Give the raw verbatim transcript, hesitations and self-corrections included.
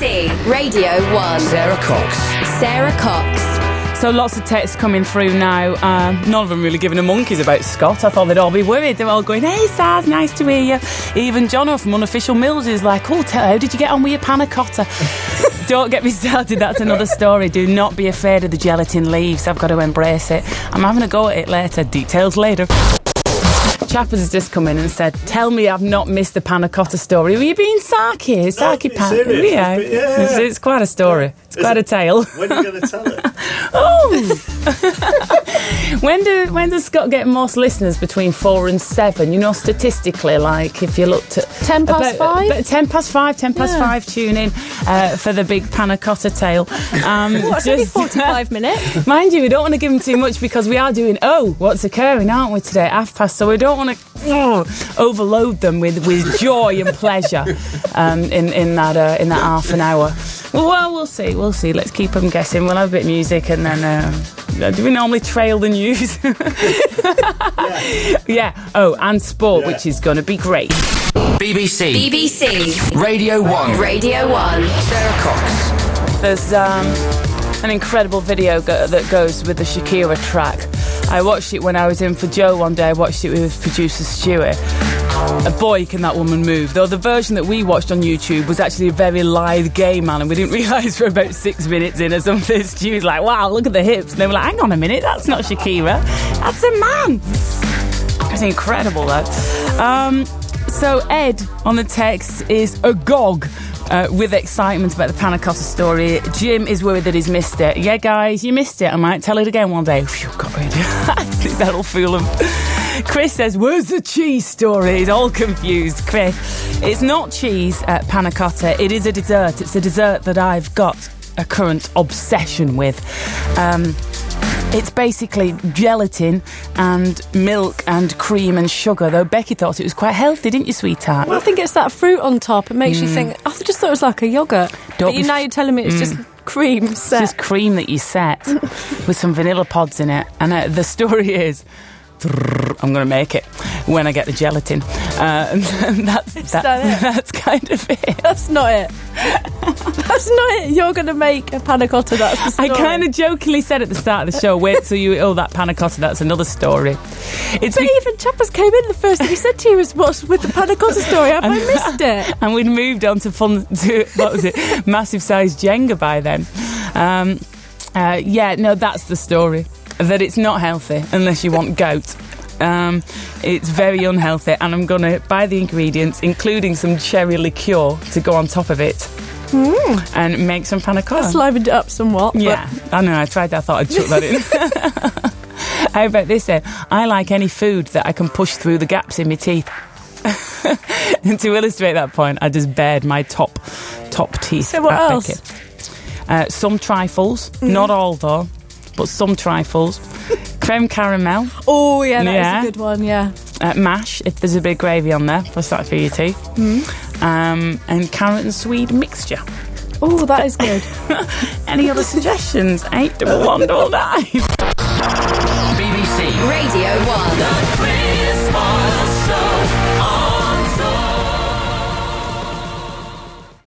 C Radio one. Sarah Cox. Sarah Cox. So lots of texts coming through now. Um, none of them really giving a monkeys about Scott. I thought they'd all be worried. They're all going, hey, Saz, nice to hear you. Even Jono from Unofficial Mills is like, oh, tell, how did you get on with your panna cotta? Don't get me started, that's another story. Do not be afraid of the gelatin leaves. I've got to embrace it. I'm having a go at it later. Details later. Chappers has just come in and said, tell me I've not missed the panna cotta story. Were you being sarky? Sarky pan? Yeah. yeah. It's, it's quite a story. It's Is quite it? a tale. When are you going to tell it? Oh! when do when does Scott get most listeners between four and seven? You know, statistically, like if you looked at ten past about, five, about ten past five, ten past yeah. five. Tune in uh, for the big panna cotta tale. Um, well, it's only forty-five minutes. Mind you, we don't want to give them too much because we are doing oh, what's occurring, aren't we today? Half past, so we don't want to oh, overload them with, with joy and pleasure um, in in that uh, in that half an hour. Well, we'll see, we'll see. Let's keep them guessing. We'll have a bit of music and then... Uh, do we normally trail the news? yeah. yeah. Oh, and sport, yeah. which is going to be great. B B C. B B C. Radio one. Radio one. Sarah Cox. There's um, an incredible video go- that goes with the Shakira track. I watched it when I was in for Joe one day. I watched it with producer Stuart. A boy, can that woman move. Though the version that we watched on YouTube was actually a very lithe gay man, and we didn't realise for about six minutes in or something. Stu was like, wow, look at the hips. And they were like, hang on a minute, that's not Shakira. That's a man. It's incredible, that. Um, so Ed on the text is agog uh, with excitement about the panna cotta story. Jim is worried that he's missed it. Yeah, guys, you missed it. I might tell it again one day. Phew, got rid. I think that'll fool him. Chris says, where's the cheese story? He's all confused. Chris, it's not cheese at panna cotta. It is a dessert. It's a dessert that I've got a current obsession with. Um, it's basically gelatin and milk and cream and sugar, though Becky thought it was quite healthy, didn't you, sweetheart? Well, I think it's that fruit on top. It makes mm. you think, I just thought it was like a yoghurt. Don't but you, now you're telling me it's mm. just cream set. It's just cream that you set with some vanilla pods in it. And uh, the story is... I'm going to make it when I get the gelatin. Uh, and that's, Is that, that it? That's kind of it. That's not it. That's not it. You're going to make a panna cotta, that's the story. I kind of jokingly said at the start of the show, wait till you, oh, that panna cotta, that's another story. It's but be- even Chappers came in, the first thing he said to you was, what's with the panna cotta story? Have and, I missed it? And we'd moved on to fun, to, what was it, massive size Jenga by then. Um, uh, yeah, no, that's the story. That it's not healthy unless you want goat. Um, it's very unhealthy, and I'm going to buy the ingredients, including some cherry liqueur, to go on top of it mm. and make some panna cotta. That's livened it up somewhat. Yeah, but... I know, I tried that, I thought I'd chuck that in. How about this then? I like any food that I can push through the gaps in my teeth. And to illustrate that point, I just bared my top top teeth. So what else? Becky. Uh, some trifles, mm. not all though. But some trifles. Creme caramel. Oh, yeah, that yeah. is a good one, yeah. Uh, mash, if there's a bit of gravy on there. Plus that's for your teeth. Mm. Um, and carrot and swede mixture. Oh, that is good. Any other suggestions? eight double one double nine. B B C Radio one. The Christmas